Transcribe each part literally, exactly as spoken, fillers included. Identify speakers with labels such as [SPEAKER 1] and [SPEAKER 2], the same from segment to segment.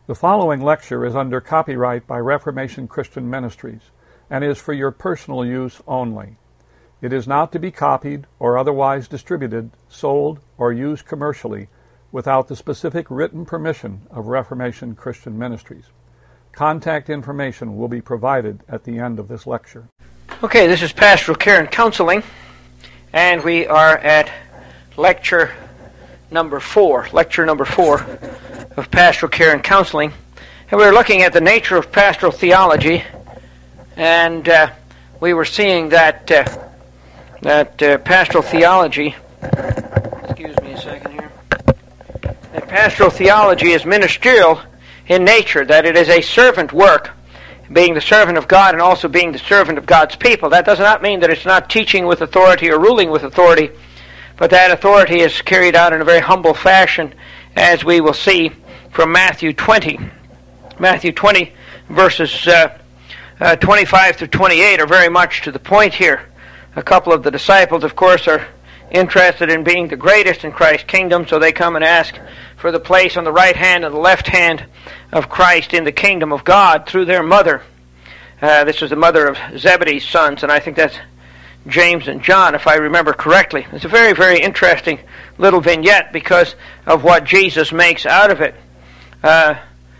[SPEAKER 1] The following lecture is under copyright by Reformation Christian Ministries and is for your personal use only. It is not to be copied or otherwise distributed, sold, or used commercially without the specific written permission of Reformation Christian Ministries. Contact information will be provided at the end of this lecture.
[SPEAKER 2] Okay, this is Pastoral Care and Counseling, and we are at lecture number four, lecture number four of Pastoral Care and Counseling. And we were looking at the nature of pastoral theology, and uh, we were seeing that uh, that uh, pastoral theology, excuse me a second here, that pastoral theology is ministerial in nature, that it is a servant work, being the servant of God and also being the servant of God's people. That does not mean that it's not teaching with authority or ruling with authority, but that authority is carried out in a very humble fashion, as we will see from Matthew twenty. Matthew twenty, verses uh, uh, twenty-five through twenty-eight are very much to the point here. A couple of the disciples, of course, are interested in being the greatest in Christ's kingdom, so they come and ask for the place on the right hand and the left hand of Christ in the kingdom of God through their mother. Uh, this was the mother of Zebedee's sons, and I think that's James and John, if I remember correctly. It's a very, very interesting little vignette because of what Jesus makes out of it. Uh,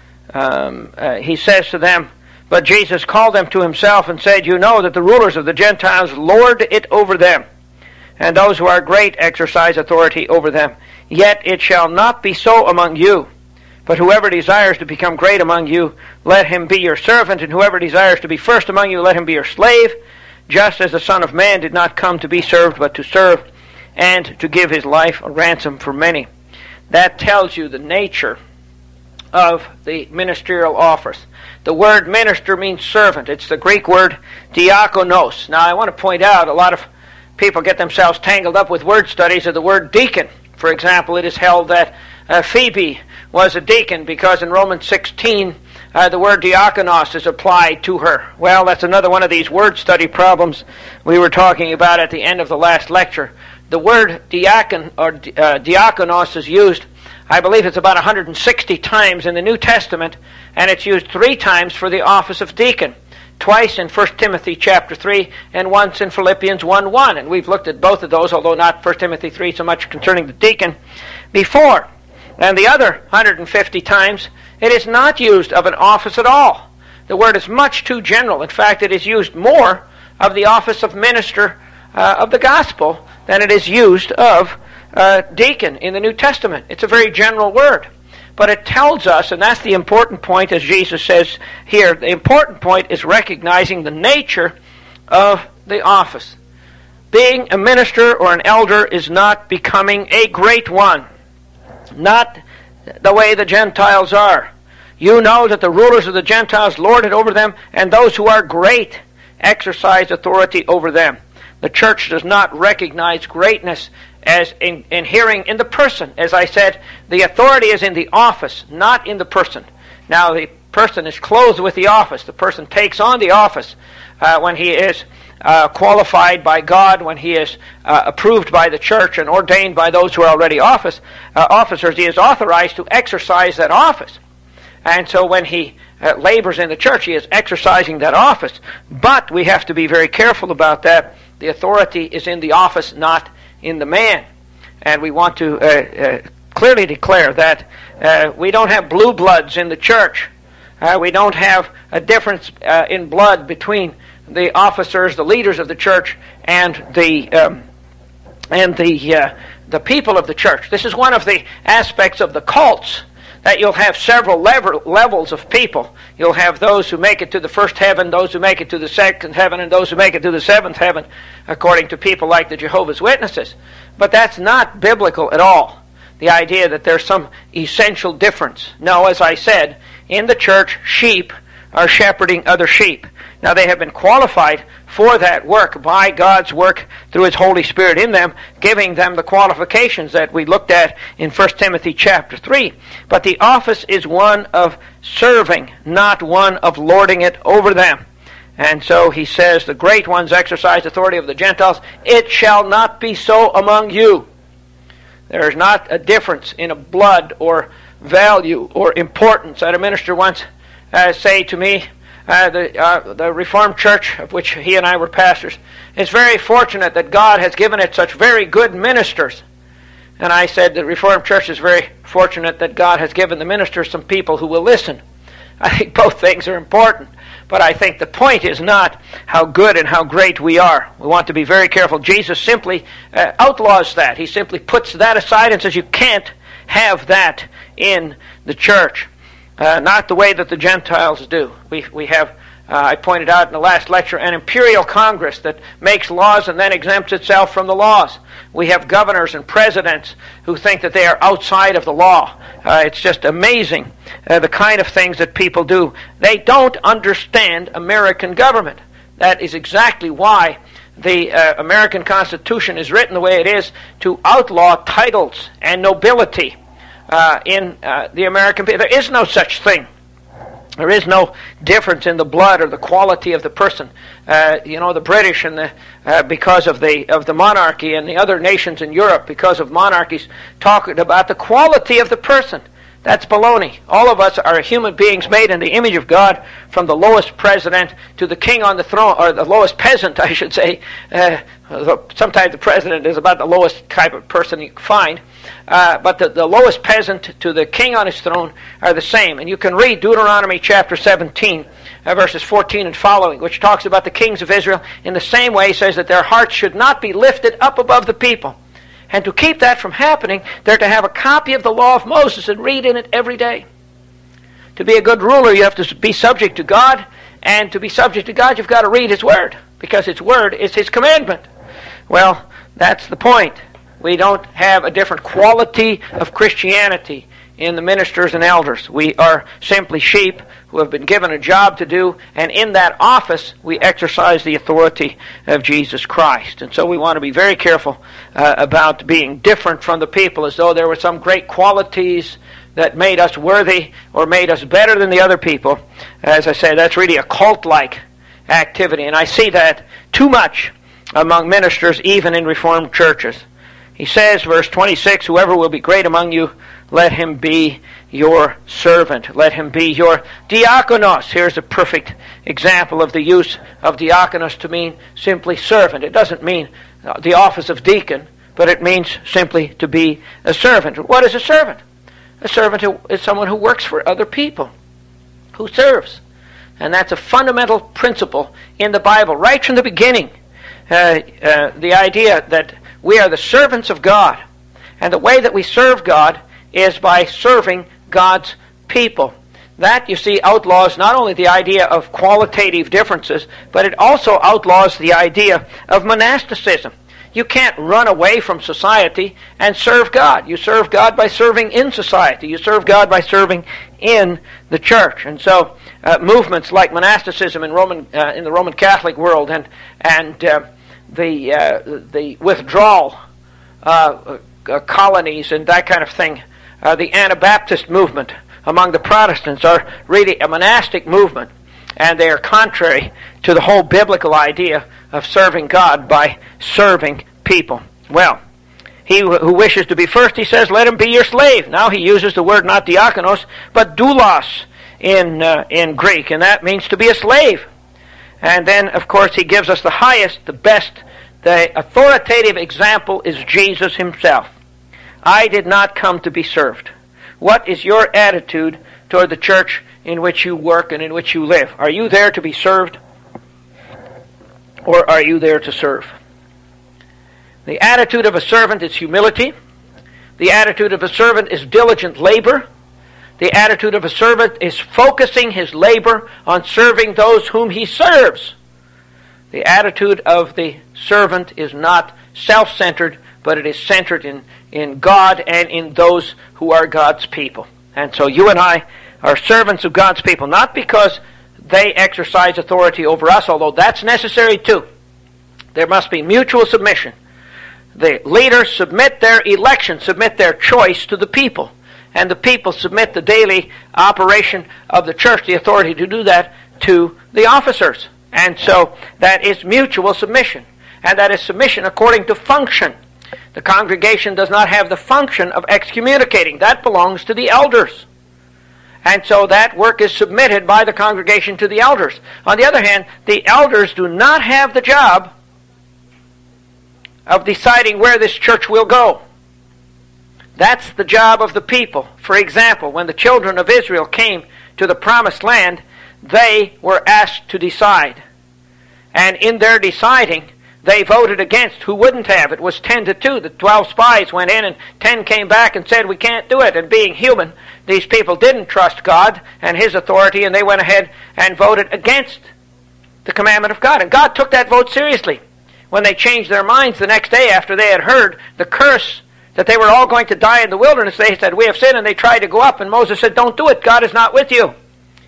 [SPEAKER 2] um, uh, he says to them, "But Jesus called them to himself and said, You know that the rulers of the Gentiles lord it over them, and those who are great exercise authority over them. Yet it shall not be so among you. But whoever desires to become great among you, let him be your servant, and whoever desires to be first among you, let him be your slave, just as the Son of Man did not come to be served, but to serve, and to give his life a ransom for many." That tells you the nature of the ministerial office. The word minister means servant. It's the Greek word diakonos. Now, I want to point out, a lot of people get themselves tangled up with word studies of the word deacon. For example, it is held that uh, Phoebe was a deacon because in Romans sixteen, uh, the word diakonos is applied to her. Well, that's another one of these word study problems we were talking about at the end of the last lecture. The word diakon or uh, diakonos is used, I believe it's about one hundred sixty times in the New Testament, and it's used three times for the office of deacon. Twice in First Timothy chapter three, and once in Philippians one one. And we've looked at both of those, although not First Timothy three so much concerning the deacon, before. And the other one hundred fifty times, it is not used of an office at all. The word is much too general. In fact, it is used more of the office of minister uh, of the gospel than it is used of uh, deacon in the New Testament. It's a very general word. But it tells us, and that's the important point, as Jesus says here, the important point is recognizing the nature of the office. Being a minister or an elder is not becoming a great one. Not the way the Gentiles are. You know that the rulers of the Gentiles lord it over them, and those who are great exercise authority over them. The church does not recognize greatness as in, inhering in the person. As I said, the authority is in the office, not in the person. Now, the person is clothed with the office. The person takes on the office uh, when he is uh, qualified by God, when he is uh, approved by the church and ordained by those who are already office uh, officers. He is authorized to exercise that office. And so when he uh, labors in the church, he is exercising that office. But we have to be very careful about that. The authority is in the office, not in the man. And we want to uh, uh, clearly declare that uh, we don't have blue bloods in the church. Uh, we don't have a difference uh, in blood between the officers, the leaders of the church, and the um, and the uh, the people of the church. This is one of the aspects of the cults, that you'll have several lever- levels of people. You'll have those who make it to the first heaven, those who make it to the second heaven, and those who make it to the seventh heaven, according to people like the Jehovah's Witnesses. But that's not biblical at all, the idea that there's some essential difference. No, as I said, in the church, sheep are shepherding other sheep. Now, they have been qualified for that work by God's work through His Holy Spirit in them, giving them the qualifications that we looked at in First Timothy chapter three. But the office is one of serving, not one of lording it over them. And so he says, the great ones exercise authority of the Gentiles. It shall not be so among you. There is not a difference in a blood or value or importance. I had a minister once uh, say to me, uh, the, uh, the Reformed Church, of which he and I were pastors, is very fortunate that God has given it such very good ministers. And I said the Reformed Church is very fortunate that God has given the ministers some people who will listen. I think both things are important. But I think the point is not how good and how great we are. We want to be very careful. Jesus simply uh, outlaws that. He simply puts that aside and says you can't have that in the church. Uh, not the way that the Gentiles do. We we have, uh, I pointed out in the last lecture, an imperial Congress that makes laws and then exempts itself from the laws. We have governors and presidents who think that they are outside of the law. Uh, it's just amazing uh, the kind of things that people do. They don't understand American government. That is exactly why the uh, American Constitution is written the way it is, to outlaw titles and nobility uh, in uh, the American people. There is no such thing. There is no difference in the blood or the quality of the person. Uh, you know, the British and the uh, because of the of the monarchy, and the other nations in Europe because of monarchies, talking about the quality of the person. That's baloney. All of us are human beings made in the image of God, from the lowest president to the king on the throne, or the lowest peasant, I should say. Uh, sometimes the president is about the lowest type of person you can find. Uh, but the, the lowest peasant to the king on his throne are the same. And you can read Deuteronomy chapter seventeen, uh, verses fourteen and following, which talks about the kings of Israel. In the same way, says that their hearts should not be lifted up above the people. And to keep that from happening, they're to have a copy of the law of Moses and read in it every day. To be a good ruler, you have to be subject to God. And to be subject to God, you've got to read His Word, because His Word is His commandment. Well, that's the point. We don't have a different quality of Christianity in the ministers and elders. We are simply sheep who have been given a job to do, and in that office we exercise the authority of Jesus Christ. And so we want to be very careful uh, about being different from the people, as though there were some great qualities that made us worthy or made us better than the other people. As I say, that's really a cult-like activity, and I see that too much among ministers, even in Reformed churches. He says, verse twenty-six, whoever will be great among you, let him be your servant. Let him be your diakonos. Here's a perfect example of the use of diakonos to mean simply servant. It doesn't mean the office of deacon, but it means simply to be a servant. What is a servant? A servant is someone who works for other people, who serves. And that's a fundamental principle in the Bible, right from the beginning. Uh, uh, the idea that we are the servants of God. And the way that we serve God is by serving God's people. That, you see, outlaws not only the idea of qualitative differences, but it also outlaws the idea of monasticism. You can't run away from society and serve God. You serve God by serving in society. You serve God by serving in the church. And so uh, movements like monasticism in Roman uh, in the Roman Catholic world and and uh, the uh, the withdrawal uh, uh, colonies and that kind of thing, uh, the Anabaptist movement among the Protestants are really a monastic movement, and they are contrary to the whole biblical idea of serving God by serving people. Well, he who wishes to be first, he says, let him be your slave. Now he uses the word not diakonos, but doulos in uh, in Greek, and that means to be a slave. And then, of course, he gives us the highest, the best, the authoritative example is Jesus himself. I did not come to be served. What is your attitude toward the church in which you work and in which you live? Are you there to be served, or are you there to serve? The attitude of a servant is humility. The attitude of a servant is diligent labor. The attitude of a servant is focusing his labor on serving those whom he serves. The attitude of the servant is not self-centered, but it is centered in, in God and in those who are God's people. And so you and I are servants of God's people, not because they exercise authority over us, although that's necessary too. There must be mutual submission. The leaders submit their election, submit their choice to the people. And the people submit the daily operation of the church, the authority to do that, to the officers. And so that is mutual submission. And that is submission according to function. The congregation does not have the function of excommunicating. That belongs to the elders. And so that work is submitted by the congregation to the elders. On the other hand, the elders do not have the job of deciding where this church will go. That's the job of the people. For example, when the children of Israel came to the promised land, they were asked to decide. And in their deciding, they voted against. Who wouldn't have? It was ten to two. The twelve spies went in and ten came back and said, we can't do it. And being human, these people didn't trust God and His authority, and they went ahead and voted against the commandment of God. And God took that vote seriously. When they changed their minds the next day after they had heard the curse that they were all going to die in the wilderness, they said, we have sinned, and they tried to go up. And Moses said, don't do it. God is not with you.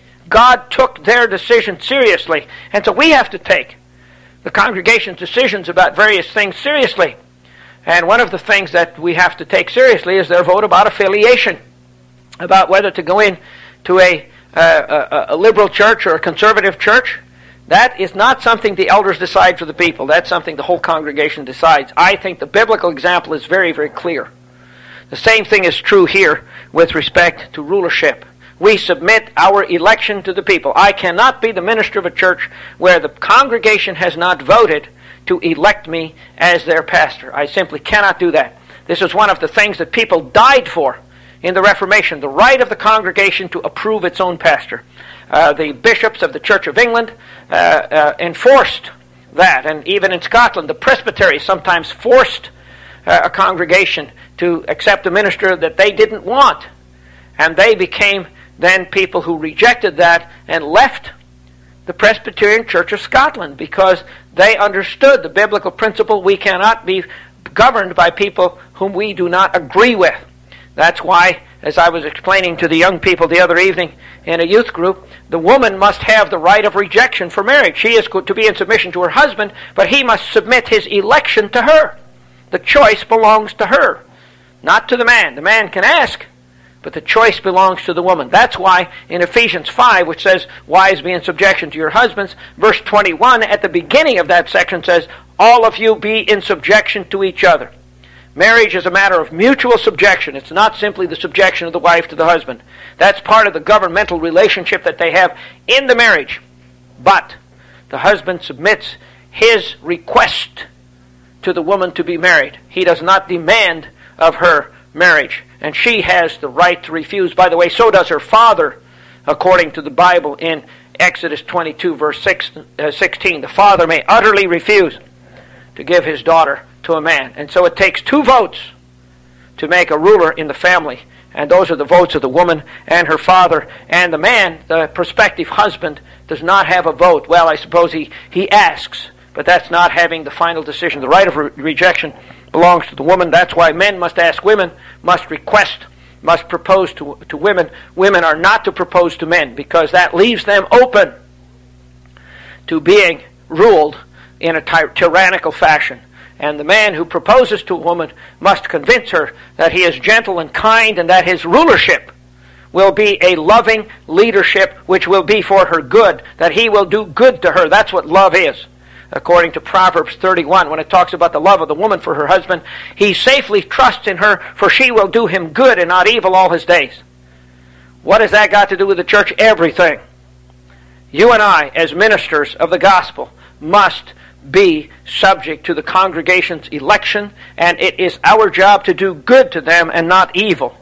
[SPEAKER 2] God took their decision seriously. And so we have to take the congregation's decisions about various things seriously. And one of the things that we have to take seriously is their vote about affiliation, about whether to go in to a, uh, a, a liberal church or a conservative church. That is not something the elders decide for the people. That's something the whole congregation decides. I think the biblical example is very, very clear. The same thing is true here with respect to rulership. We submit our election to the people. I cannot be the minister of a church where the congregation has not voted to elect me as their pastor. I simply cannot do that. This is one of the things that people died for in the Reformation, the right of the congregation to approve its own pastor. Uh, the bishops of the Church of England uh, uh, enforced that, and even in Scotland, the presbyteries sometimes forced uh, a congregation to accept a minister that they didn't want, and they became then people who rejected that and left the Presbyterian Church of Scotland because they understood the biblical principle: we cannot be governed by people whom we do not agree with. That's why, as I was explaining to the young people the other evening in a youth group, the woman must have the right of rejection for marriage. She is to be in submission to her husband, but he must submit his election to her. The choice belongs to her, not to the man. The man can ask, but the choice belongs to the woman. That's why in Ephesians five, which says, wives be in subjection to your husbands, verse twenty-one at the beginning of that section says, all of you be in subjection to each other. Marriage is a matter of mutual subjection. It's not simply the subjection of the wife to the husband. That's part of the governmental relationship that they have in the marriage. But the husband submits his request to the woman to be married. He does not demand of her marriage. And she has the right to refuse. By the way, so does her father, according to the Bible in Exodus twenty-two, verse sixteen. The father may utterly refuse to give his daughter to a man. And so it takes two votes to make a ruler in the family. And those are the votes of the woman and her father. And the man, the prospective husband, does not have a vote. Well, I suppose he, he asks, but that's not having the final decision. The right of re- rejection belongs to the woman. That's why men must ask women, must request, must propose to, to women. Women are not to propose to men, because that leaves them open to being ruled in a ty- tyrannical fashion. And the man who proposes to a woman must convince her that he is gentle and kind, and that his rulership will be a loving leadership which will be for her good, that he will do good to her. That's what love is. According to Proverbs thirty-one, when it talks about the love of the woman for her husband, he safely trusts in her, for she will do him good and not evil all his days. What has that got to do with the church? Everything. You and I, as ministers of the gospel, must be subject to the congregation's election, and it is our job to do good to them and not evil.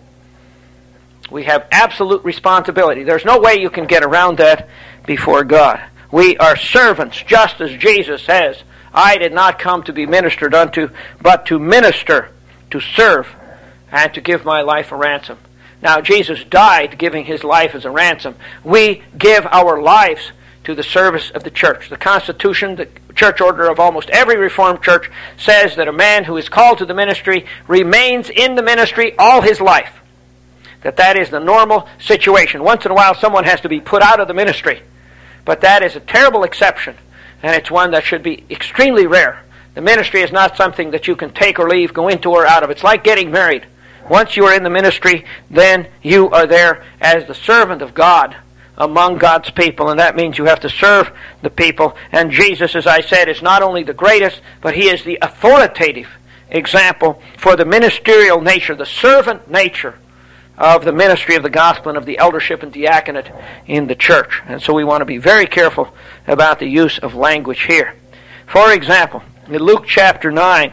[SPEAKER 2] We have absolute responsibility. There's no way you can get around that before God. We are servants, just as Jesus says, I did not come to be ministered unto, but to minister, to serve, and to give my life a ransom. Now, Jesus died giving his life as a ransom. We give our lives to the service of the church. The Constitution, the church order of almost every Reformed church, says that a man who is called to the ministry remains in the ministry all his life. That that is the normal situation. Once in a while someone has to be put out of the ministry. But that is a terrible exception, and it's one that should be extremely rare. The ministry is not something that you can take or leave, go into or out of. It's like getting married. Once you are in the ministry, then you are there as the servant of God among God's people, and that means you have to serve the people. And Jesus, as I said, is not only the greatest, but he is the authoritative example for the ministerial nature, the servant nature of the ministry of the gospel and of the eldership and diaconate in the church. And so we want to be very careful about the use of language here. For example, in Luke chapter nine,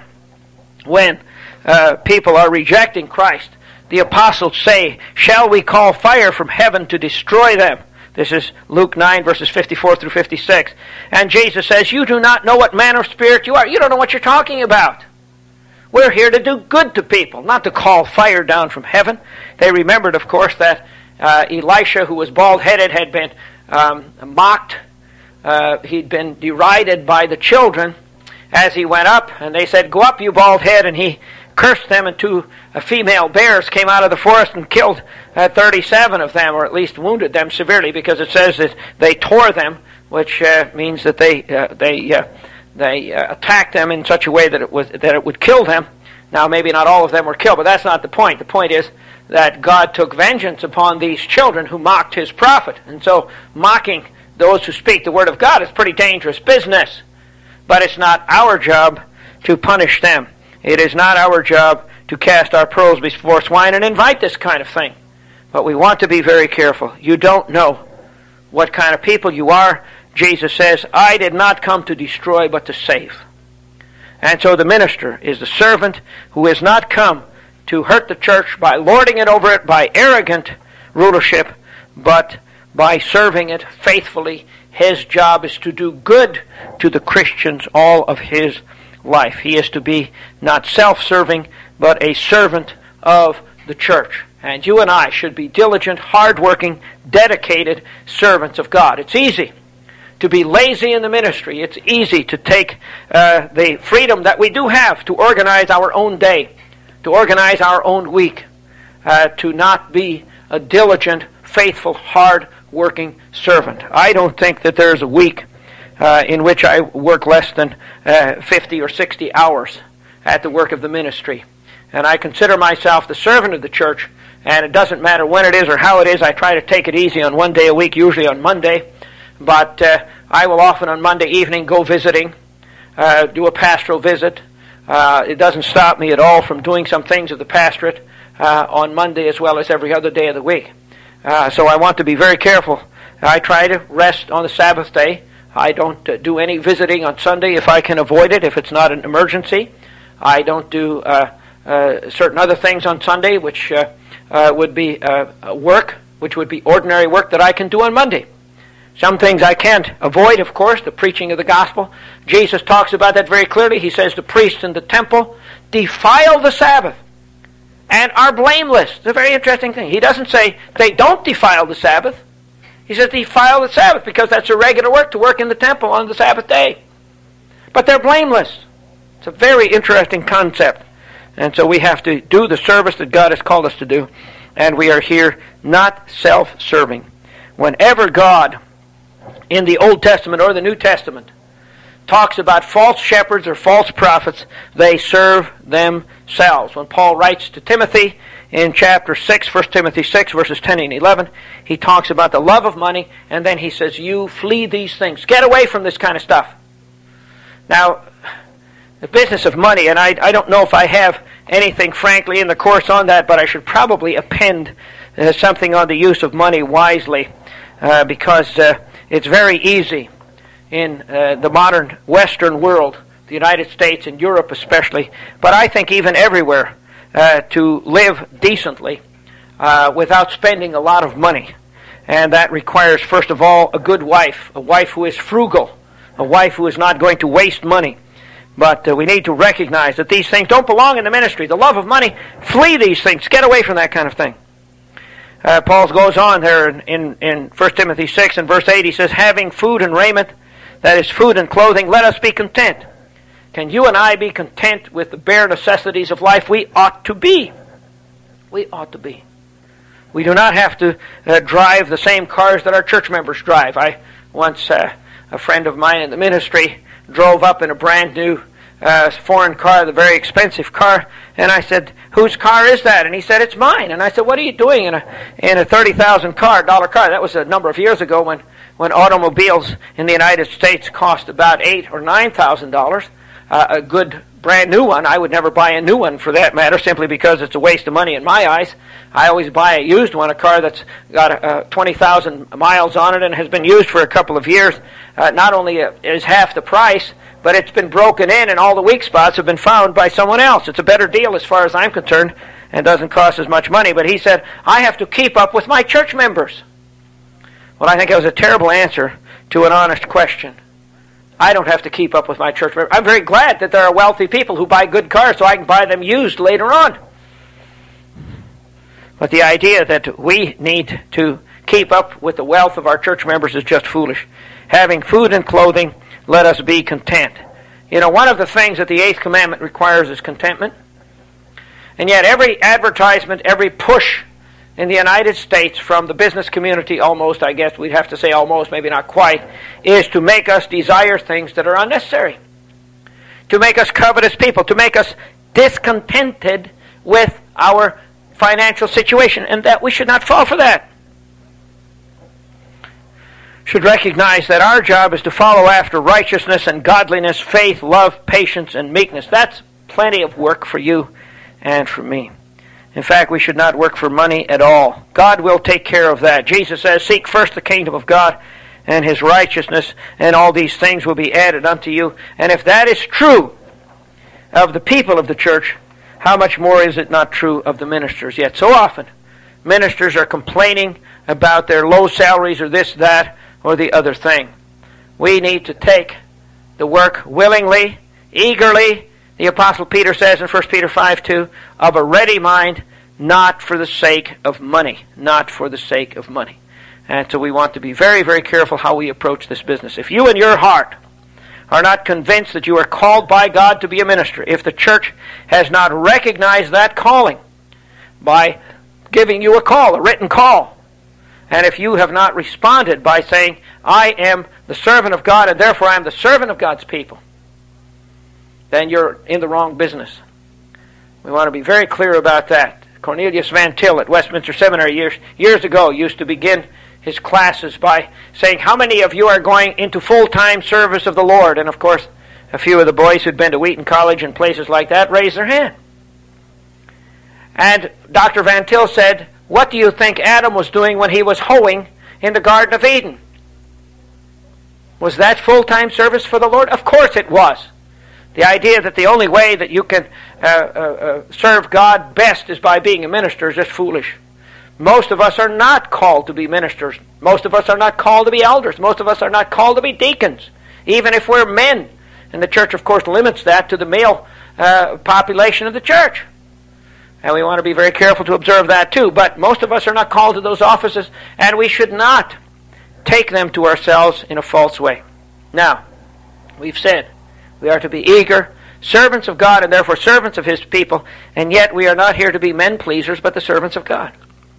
[SPEAKER 2] when uh, people are rejecting Christ, the apostles say, "Shall we call fire from heaven to destroy them?" This is Luke nine, verses fifty-four through fifty-six. And Jesus says, "You do not know what manner of spirit you are." You don't know what you're talking about. We're here to do good to people, not to call fire down from heaven. They remembered, of course, that uh, Elisha, who was bald-headed, had been um, mocked. Uh, he'd been derided by the children as he went up. And they said, "Go up, you bald head." And he cursed them, and two uh, female bears came out of the forest and killed uh, thirty-seven of them, or at least wounded them severely, because it says that they tore them, which uh, means that they uh, they uh, they uh, attacked them in such a way that it was that it would kill them. Now, maybe not all of them were killed, but that's not the point. The point is that God took vengeance upon these children who mocked His prophet, and so mocking those who speak the word of God is pretty dangerous business. But it's not our job to punish them. It is not our job to cast our pearls before swine and invite this kind of thing. But we want to be very careful. You don't know what kind of people you are. Jesus says, "I did not come to destroy, but to save." And so the minister is the servant who has not come to hurt the church by lording it over it, by arrogant rulership, but by serving it faithfully. His job is to do good to the Christians all of his life. He is to be not self-serving, but a servant of the church. And you and I should be diligent, hard-working, dedicated servants of God. It's easy to be lazy in the ministry. It's easy to take uh, the freedom that we do have to organize our own day, to organize our own week, uh, to not be a diligent, faithful, hard-working servant. I don't think that there's a week uh, in which I work less than uh, fifty or sixty hours at the work of the ministry. And I consider myself the servant of the church, and it doesn't matter when it is or how it is. I try to take it easy on one day a week, usually on Monday. But uh, I will often on Monday evening go visiting, uh, do a pastoral visit. Uh, it doesn't stop me at all from doing some things of the pastorate uh, on Monday as well as every other day of the week. Uh, so I want to be very careful. I try to rest on the Sabbath day. I don't uh, do any visiting on Sunday if I can avoid it, if it's not an emergency. I don't do uh, uh, certain other things on Sunday, which uh, uh, would be uh, work, which would be ordinary work that I can do on Monday. Some things I can't avoid, of course, the preaching of the gospel. Jesus talks about that very clearly. He says the priests in the temple defile the Sabbath and are blameless. It's a very interesting thing. He doesn't say they don't defile the Sabbath. He says defile the Sabbath because that's a regular work to work in the temple on the Sabbath day. But they're blameless. It's a very interesting concept. And so we have to do the service that God has called us to do. And we are here not self-serving. Whenever God, in the Old Testament or the New Testament, talks about false shepherds or false prophets, they serve themselves. When Paul writes to Timothy in chapter six, First Timothy six, verses ten and eleven, he talks about the love of money, and then he says, you flee these things. Get away from this kind of stuff. Now, the business of money, and I, I don't know if I have anything, frankly, in the course on that, but I should probably append uh, something on the use of money wisely, uh, because uh, it's very easy in uh, the modern Western world, the United States and Europe especially, but I think even everywhere, uh, to live decently uh, without spending a lot of money. And that requires, first of all, a good wife, a wife who is frugal, a wife who is not going to waste money. But uh, we need to recognize that these things don't belong in the ministry. The love of money, flee these things. Get away from that kind of thing. Uh, Paul goes on there in, in, in First Timothy six and verse eight. He says, having food and raiment, that is food and clothing, let us be content. Can you and I be content with the bare necessities of life? We ought to be. We ought to be. We do not have to uh, drive the same cars that our church members drive. I once, uh, a friend of mine in the ministry drove up in a brand new uh, foreign car, the very expensive car, and I said, whose car is that? And he said, it's mine. And I said, what are you doing in a in a thirty thousand car, dollar car? That was a number of years ago when, when automobiles in the United States cost about eight or nine thousand dollars. Uh, a good brand new one. I would never buy a new one for that matter, simply because it's a waste of money in my eyes. I always buy a used one, a car that's got uh, twenty thousand miles on it and has been used for a couple of years. Uh, not only is half the price, but it's been broken in and all the weak spots have been found by someone else. It's a better deal as far as I'm concerned and doesn't cost as much money. But he said, I have to keep up with my church members. Well, I think that was a terrible answer to an honest question. I don't have to keep up with my church members. I'm very glad that there are wealthy people who buy good cars so I can buy them used later on. But the idea that we need to keep up with the wealth of our church members is just foolish. Having food and clothing, let us be content. You know, one of the things that the eighth commandment requires is contentment. And yet every advertisement, every push in the United States from the business community, almost, I guess we'd have to say almost, maybe not quite, is to make us desire things that are unnecessary. To make us covetous people, to make us discontented with our financial situation, and that we should not fall for that. Should recognize that our job is to follow after righteousness and godliness, faith, love, patience, and meekness. That's plenty of work for you and for me. In fact, we should not work for money at all. God will take care of that. Jesus says, seek first the kingdom of God and His righteousness, and all these things will be added unto you. And if that is true of the people of the church, how much more is it not true of the ministers? Yet so often, ministers are complaining about their low salaries or this, that, or the other thing. We need to take the work willingly, eagerly. The Apostle Peter says in First Peter five two, of a ready mind, not for the sake of money. Not for the sake of money. And so we want to be very, very careful how we approach this business. If you in your heart are not convinced that you are called by God to be a minister, if the church has not recognized that calling by giving you a call, a written call, and if you have not responded by saying, I am the servant of God and therefore I am the servant of God's people, then you're in the wrong business. We want to be very clear about that. Cornelius Van Til at Westminster Seminary years, years ago used to begin his classes by saying, how many of you are going into full-time service of the Lord? And of course, a few of the boys who'd been to Wheaton College and places like that raised their hand. And Doctor Van Til said, what do you think Adam was doing when he was hoeing in the Garden of Eden? Was that full-time service for the Lord? Of course it was. The idea that the only way that you can uh, uh, uh, serve God best is by being a minister is just foolish. Most of us are not called to be ministers. Most of us are not called to be elders. Most of us are not called to be deacons, even if we're men. And the church, of course, limits that to the male uh, population of the church. And we want to be very careful to observe that too. But most of us are not called to those offices, and we should not take them to ourselves in a false way. Now, we've said we are to be eager, servants of God, and therefore servants of His people, and yet we are not here to be men pleasers, but the servants of God.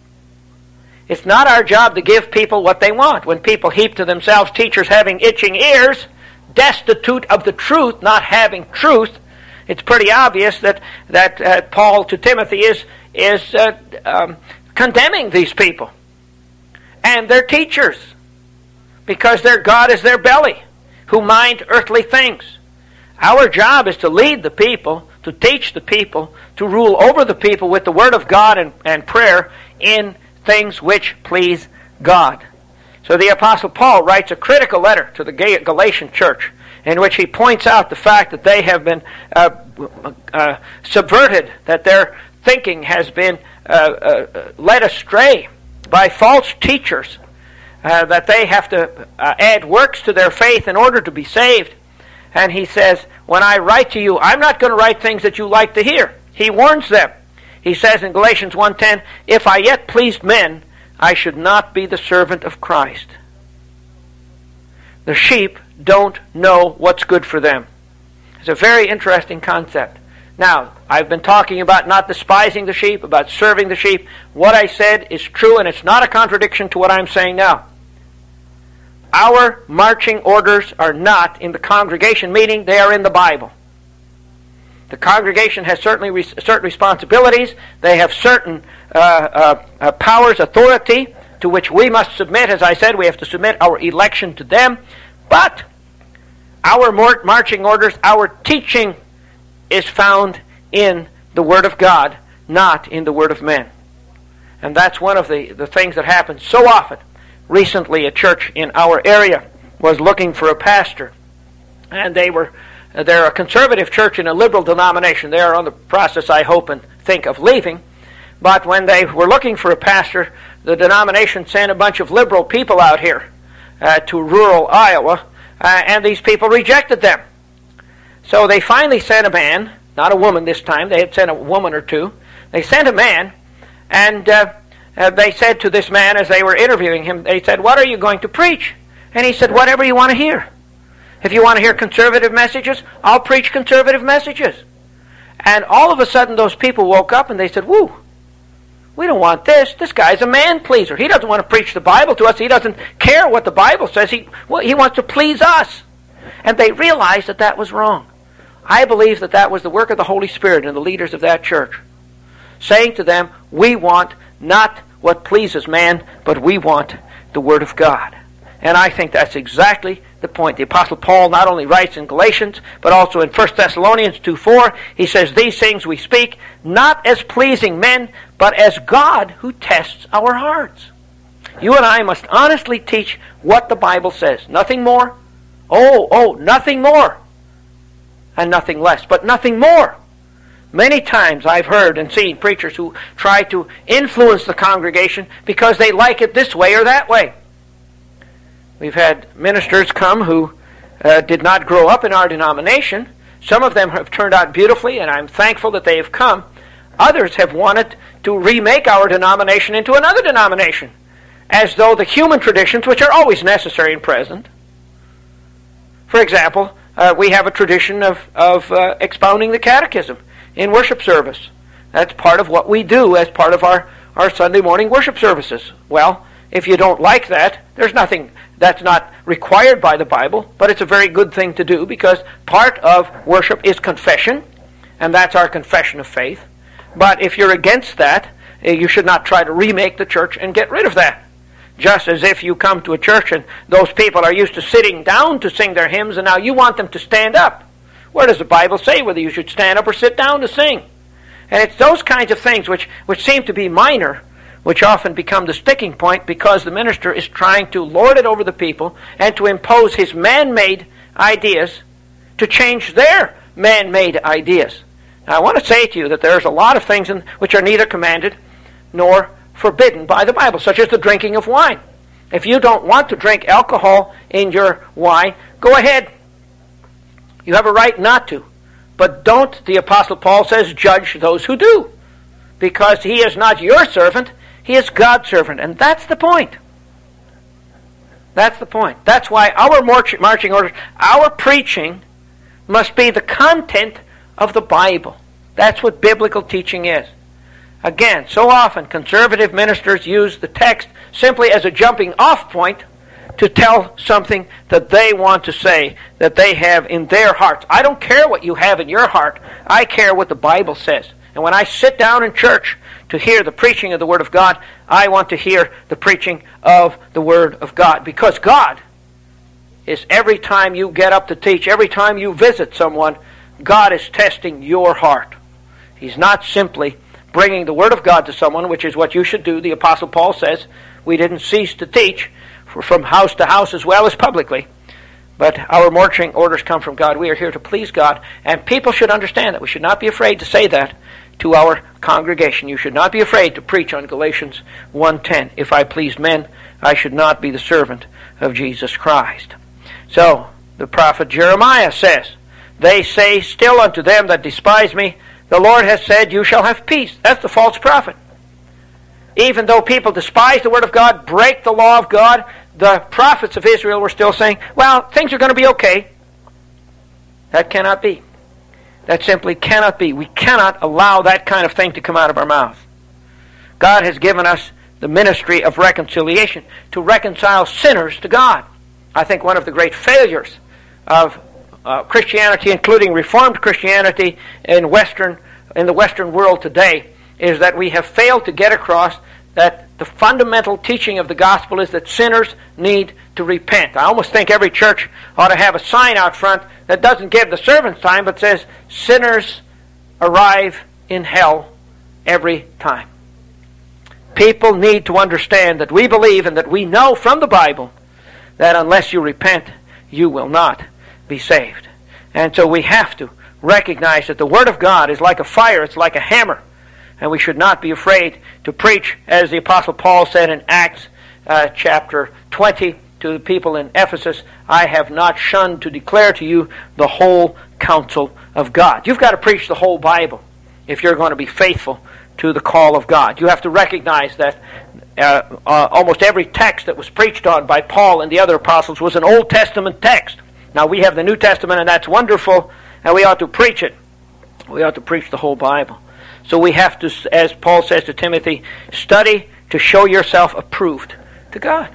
[SPEAKER 2] It's not our job to give people what they want. When people heap to themselves teachers having itching ears, destitute of the truth, not having truth, it's pretty obvious that that uh, Paul to Timothy is is uh, um, condemning these people and their teachers, because their God is their belly, who mind earthly things. Our job is to lead the people, to teach the people, to rule over the people with the Word of God and, and prayer in things which please God. So the Apostle Paul writes a critical letter to the Galatian church in which he points out the fact that they have been uh, uh, subverted, that their thinking has been uh, uh, led astray by false teachers, uh, that they have to uh, add works to their faith in order to be saved. And he says, when I write to you, I'm not going to write things that you like to hear. He warns them. He says in Galatians one ten, if I yet pleased men, I should not be the servant of Christ. The sheep don't know what's good for them. It's a very interesting concept. Now, I've been talking about not despising the sheep, about serving the sheep. What I said is true, and it's not a contradiction to what I'm saying now. Our marching orders are not in the congregation meeting, they are in the Bible. The congregation has certainly re- certain responsibilities. They have certain uh, uh, uh, powers, authority, to which we must submit. As I said, we have to submit our election to them. But our mar- marching orders, our teaching is found in the Word of God, not in the Word of men. And that's one of the, the things that happens so often. Recently, a church in our area was looking for a pastor. And they were, they're a conservative church in a liberal denomination. They are on the process, I hope and think, of leaving. But when they were looking for a pastor, the denomination sent a bunch of liberal people out here uh, to rural Iowa, uh, and these people rejected them. So they finally sent a man, not a woman this time, they had sent a woman or two. They sent a man, and uh, uh, they said to this man as they were interviewing him, they said, "What are you going to preach?" And he said, "Whatever you want to hear. If you want to hear conservative messages, I'll preach conservative messages." And all of a sudden those people woke up and they said, "Woo, we don't want this. This guy's a man-pleaser. He doesn't want to preach the Bible to us. He doesn't care what the Bible says. He, well, he wants to please us." And they realized that that was wrong. I believe that that was the work of the Holy Spirit in the leaders of that church, saying to them, we want not what pleases man, but we want the Word of God. And I think that's exactly the point. The Apostle Paul not only writes in Galatians, but also in First Thessalonians two four, he says, "These things we speak, not as pleasing men, but as God who tests our hearts." You and I must honestly teach what the Bible says. Nothing more. Oh, oh, nothing more. And nothing less, but nothing more. Many times I've heard and seen preachers who try to influence the congregation because they like it this way or that way. We've had ministers come who uh, did not grow up in our denomination. Some of them have turned out beautifully, and I'm thankful that they have come. Others have wanted to remake our denomination into another denomination, as though the human traditions, which are always necessary and present. For example, uh, we have a tradition of, of uh, expounding the catechism in worship service. That's part of what we do as part of our, our Sunday morning worship services. Well, if you don't like that, there's nothing that's not required by the Bible, but it's a very good thing to do because part of worship is confession, and that's our confession of faith. But if you're against that, you should not try to remake the church and get rid of that. Just as if you come to a church and those people are used to sitting down to sing their hymns, and now you want them to stand up. Where does the Bible say whether you should stand up or sit down to sing? And it's those kinds of things which, which seem to be minor, which often become the sticking point because the minister is trying to lord it over the people and to impose his man-made ideas to change their man-made ideas. Now, I want to say to you that there's a lot of things in, which are neither commanded nor forbidden by the Bible, such as the drinking of wine. If you don't want to drink alcohol in your wine, go ahead. You have a right not to. But don't, the Apostle Paul says, judge those who do. Because he is not your servant, he is God's servant. And that's the point. That's the point. That's why our march, marching orders, our preaching must be the content of the Bible. That's what biblical teaching is. Again, so often conservative ministers use the text simply as a jumping off point to tell something that they want to say, that they have in their hearts. I don't care what you have in your heart. I care what the Bible says. And when I sit down in church to hear the preaching of the Word of God, I want to hear the preaching of the Word of God. Because God is, every time you get up to teach, every time you visit someone, God is testing your heart. He's not simply bringing the Word of God to someone, which is what you should do. The Apostle Paul says, we didn't cease to teach from house to house as well as publicly. But our marching orders come from God. We are here to please God. And people should understand that. We should not be afraid to say that to our congregation. You should not be afraid to preach on Galatians one ten. If I pleased men, I should not be the servant of Jesus Christ. So, the prophet Jeremiah says, they say still unto them that despise me, the Lord has said, you shall have peace. That's the false prophet. Even though people despise the Word of God, break the law of God, the prophets of Israel were still saying, well, things are going to be okay. That cannot be. That simply cannot be. We cannot allow that kind of thing to come out of our mouth. God has given us the ministry of reconciliation to reconcile sinners to God. I think one of the great failures of uh, Christianity, including Reformed Christianity in Western in the Western world today, is that we have failed to get across that the fundamental teaching of the gospel is that sinners need to repent. I almost think every church ought to have a sign out front that doesn't give the servant's time, but says, sinners arrive in hell every time. People need to understand that we believe and that we know from the Bible that unless you repent, you will not be saved. And so we have to recognize that the Word of God is like a fire, it's like a hammer. And we should not be afraid to preach, as the Apostle Paul said in Acts uh, chapter twenty to the people in Ephesus, I have not shunned to declare to you the whole counsel of God. You've got to preach the whole Bible if you're going to be faithful to the call of God. You have to recognize that uh, uh, almost every text that was preached on by Paul and the other apostles was an Old Testament text. Now we have the New Testament, and that's wonderful, and we ought to preach it. We ought to preach the whole Bible. So we have to, as Paul says to Timothy, study to show yourself approved to God.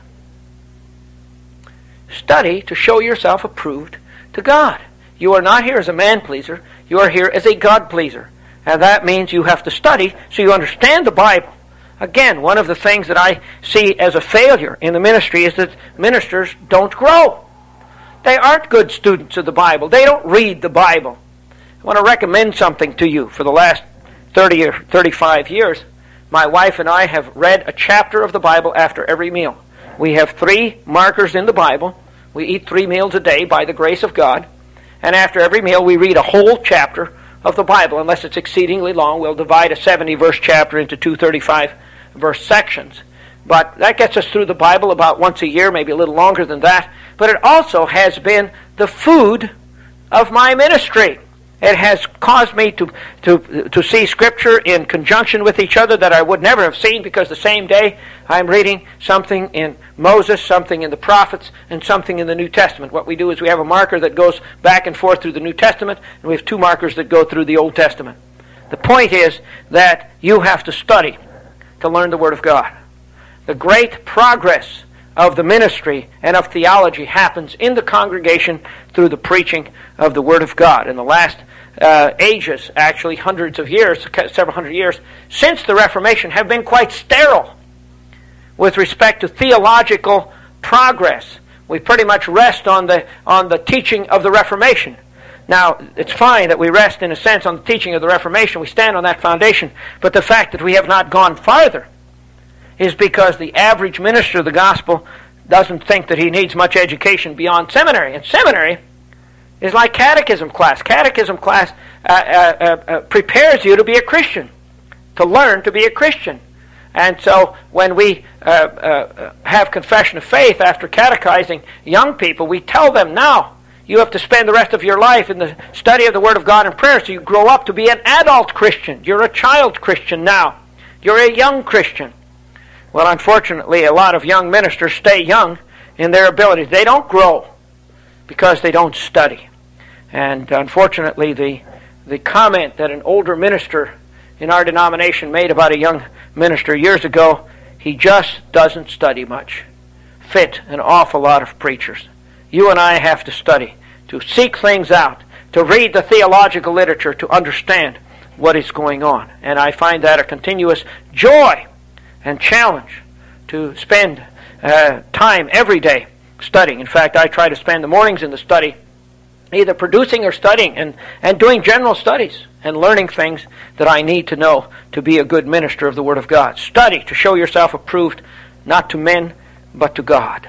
[SPEAKER 2] Study to show yourself approved to God. You are not here as a man-pleaser. You are here as a God-pleaser. And that means you have to study so you understand the Bible. Again, one of the things that I see as a failure in the ministry is that ministers don't grow. They aren't good students of the Bible. They don't read the Bible. I want to recommend something to you. For the last thirty or thirty-five years, my wife and I have read a chapter of the Bible after every meal. We have three markers in the Bible. We eat three meals a day by the grace of God. And after every meal, we read a whole chapter of the Bible. Unless it's exceedingly long, we'll divide a seventy-verse chapter into two thirty-five-verse sections. But that gets us through the Bible about once a year, maybe a little longer than that. But it also has been the food of my ministry. It has caused me to, to, to see Scripture in conjunction with each other that I would never have seen, because the same day I'm reading something in Moses, something in the prophets, and something in the New Testament. What we do is we have a marker that goes back and forth through the New Testament, and we have two markers that go through the Old Testament. The point is that you have to study to learn the Word of God. The great progress of the ministry and of theology happens in the congregation through the preaching of the Word of God. In the last uh, ages, actually hundreds of years, several hundred years, since the Reformation, have been quite sterile with respect to theological progress. We pretty much rest on the on the teaching of the Reformation. Now, it's fine that we rest in a sense on the teaching of the Reformation. We stand on that foundation. But the fact that we have not gone farther is because the average minister of the gospel doesn't think that he needs much education beyond seminary. And seminary is like catechism class. Catechism class uh, uh, uh, prepares you to be a Christian, to learn to be a Christian. And so when we uh, uh, have confession of faith after catechizing young people, we tell them, now you have to spend the rest of your life in the study of the Word of God and prayer, so you grow up to be an adult Christian. You're a child Christian now. You're a young Christian. Well, unfortunately, a lot of young ministers stay young in their abilities. They don't grow because they don't study. And unfortunately, the, the comment that an older minister in our denomination made about a young minister years ago, he just doesn't study much, fit an awful lot of preachers. You and I have to study, to seek things out, to read the theological literature, to understand what is going on. And I find that a continuous joy and challenge to spend uh, time every day studying. In fact, I try to spend the mornings in the study, either producing or studying, and, and doing general studies and learning things that I need to know to be a good minister of the Word of God. Study to show yourself approved, not to men, but to God.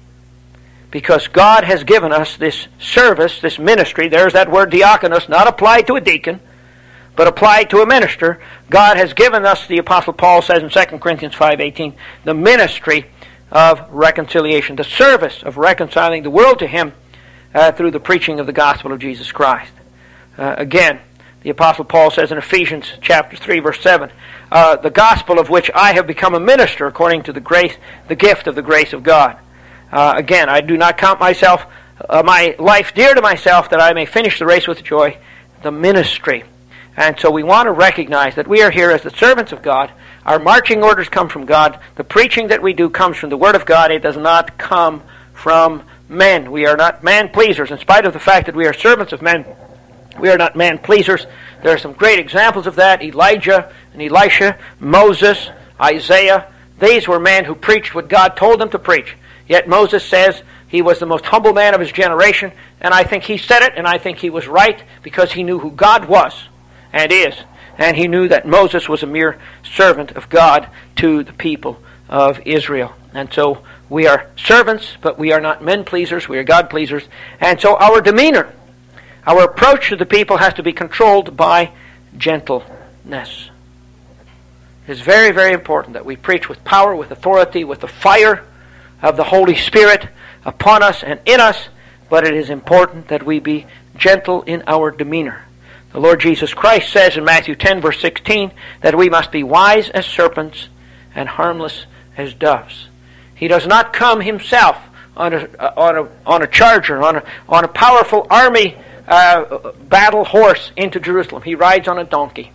[SPEAKER 2] Because God has given us this service, this ministry. There's that word diakonos, not applied to a deacon, but applied to a minister. God has given us, the Apostle Paul says in Second Corinthians five eighteen, the ministry of reconciliation, the service of reconciling the world to Him uh, through the preaching of the gospel of Jesus Christ. Uh, again, the Apostle Paul says in Ephesians chapter three, verse seven, uh, the gospel of which I have become a minister according to the grace, the gift of the grace of God. Uh, again, I do not count myself, uh, my life dear to myself, that I may finish the race with joy, the ministry. And so we want to recognize that we are here as the servants of God. Our marching orders come from God. The preaching that we do comes from the Word of God. It does not come from men. We are not man-pleasers. In spite of the fact that we are servants of men, we are not man-pleasers. There are some great examples of that. Elijah and Elisha, Moses, Isaiah. These were men who preached what God told them to preach. Yet Moses says he was the most humble man of his generation, and I think he said it, and I think he was right, because he knew who God was and is, and he knew that Moses was a mere servant of God to the people of Israel. And so we are servants, but we are not men-pleasers, we are God-pleasers. And so our demeanor, our approach to the people has to be controlled by gentleness. It's very, very important that we preach with power, with authority, with the fire of the Holy Spirit upon us and in us, but it is important that we be gentle in our demeanor. The Lord Jesus Christ says in Matthew ten, verse sixteen, that we must be wise as serpents and harmless as doves. He does not come himself on a, on a, on a charger, on a, on a powerful army uh, battle horse into Jerusalem. He rides on a donkey.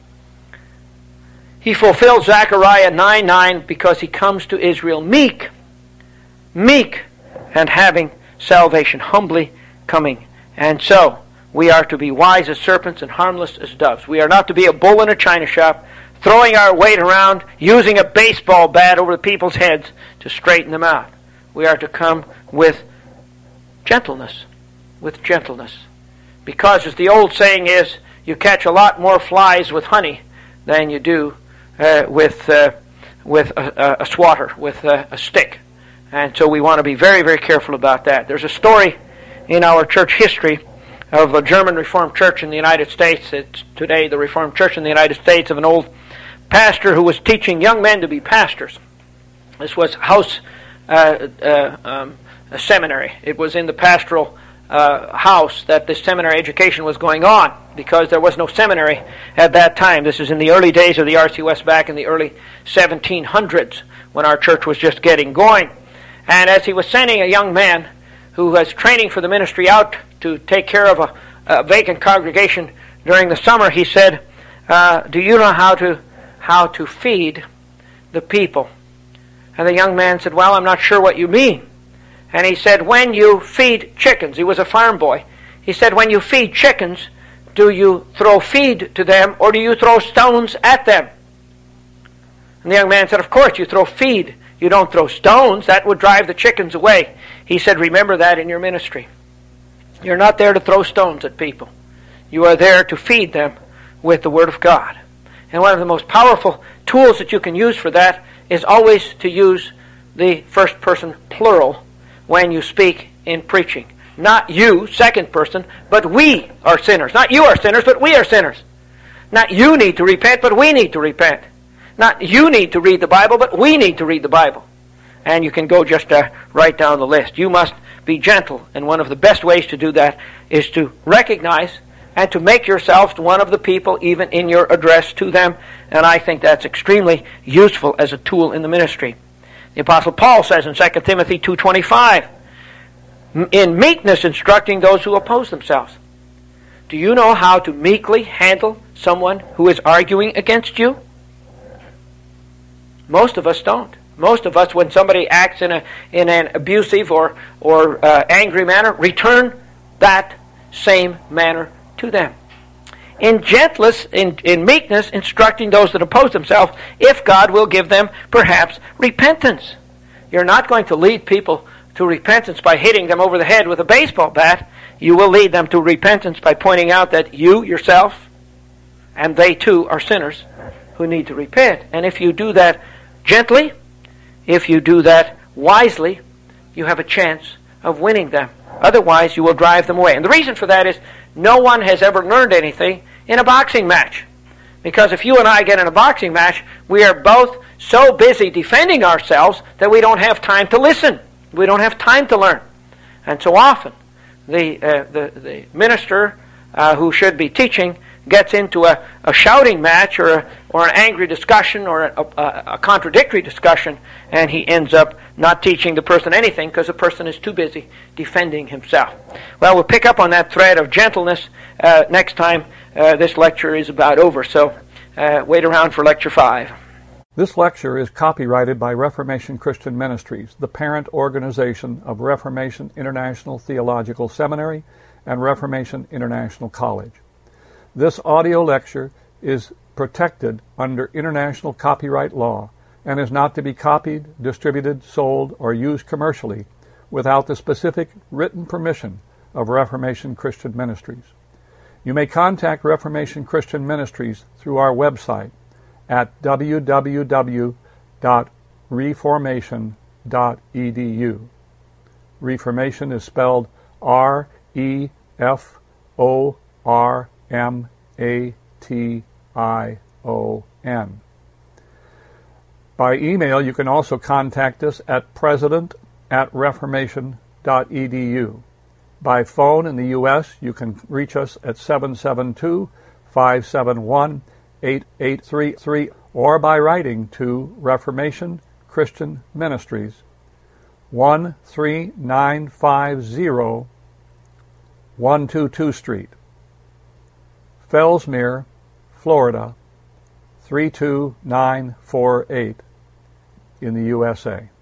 [SPEAKER 2] He fulfills Zechariah nine nine because he comes to Israel meek, meek, and having salvation, humbly coming. And so, we are to be wise as serpents and harmless as doves. We are not to be a bull in a china shop, throwing our weight around, using a baseball bat over the people's heads to straighten them out. We are to come with gentleness, with gentleness. Because, as the old saying is, you catch a lot more flies with honey than you do uh, with uh, with a, a swatter, with a, a stick. And so we want to be very, very careful about that. There's a story in our church history of a German Reformed church in the United States. It's today the Reformed Church in the United States, of an old pastor who was teaching young men to be pastors. This was house uh, uh, um, a seminary. It was in the pastoral uh, house that this seminary education was going on, because there was no seminary at that time. This is in the early days of the R C W S, back in the early seventeen hundreds, when our church was just getting going. And as he was sending a young man who was training for the ministry out to take care of a, a vacant congregation during the summer, he said, uh, do you know how to how to feed the people? And the young man said, well, I'm not sure what you mean. And he said, when you feed chickens, he was a farm boy, he said, when you feed chickens, do you throw feed to them, or do you throw stones at them? And the young man said, of course, you throw feed. You don't throw stones. That would drive the chickens away. He said, remember that in your ministry. You're not there to throw stones at people. You are there to feed them with the Word of God. And one of the most powerful tools that you can use for that is always to use the first person plural when you speak in preaching. Not you, second person, but we are sinners. Not you are sinners, but we are sinners. Not you need to repent, but we need to repent. Not you need to read the Bible, but we need to read the Bible. And you can go just uh, right down the list. You must be gentle, and one of the best ways to do that is to recognize and to make yourself one of the people, even in your address to them. And I think that's extremely useful as a tool in the ministry. The Apostle Paul says in Second Timothy two twenty-five, in meekness instructing those who oppose themselves. Do you know how to meekly handle someone who is arguing against you? Most of us don't. Most of us, when somebody acts in a in an abusive or or uh, angry manner, return that same manner to them. In gentleness, in, in meekness, instructing those that oppose themselves, if God will give them perhaps repentance. You're not going to lead people to repentance by hitting them over the head with a baseball bat. You will lead them to repentance by pointing out that you yourself and they too are sinners who need to repent. And if you do that gently, if you do that wisely, you have a chance of winning them. Otherwise, you will drive them away. And the reason for that is no one has ever learned anything in a boxing match. Because if you and I get in a boxing match, we are both so busy defending ourselves that we don't have time to listen. We don't have time to learn. And so often, the uh, the, the minister uh, who should be teaching gets into a, a shouting match or a, or an angry discussion or a, a, a contradictory discussion, and he ends up not teaching the person anything because the person is too busy defending himself. Well, we'll pick up on that thread of gentleness uh, next time uh, this lecture is about over, so uh, wait around for lecture five.
[SPEAKER 1] This lecture is copyrighted by Reformation Christian Ministries, the parent organization of Reformation International Theological Seminary and Reformation International College. This audio lecture is protected under international copyright law and is not to be copied, distributed, sold, or used commercially without the specific written permission of Reformation Christian Ministries. You may contact Reformation Christian Ministries through our website at w w w dot reformation dot e d u. Reformation is spelled R E F O R M A T I O N. By email, you can also contact us at president at reformation dot e d u. By phone in the U S, you can reach us at seven seven two, five seven one, eight eight three three, or by writing to Reformation Christian Ministries, one three nine five zero, one twenty-two Street, Fellsmere, Florida, three two nine four eight, in the U S A.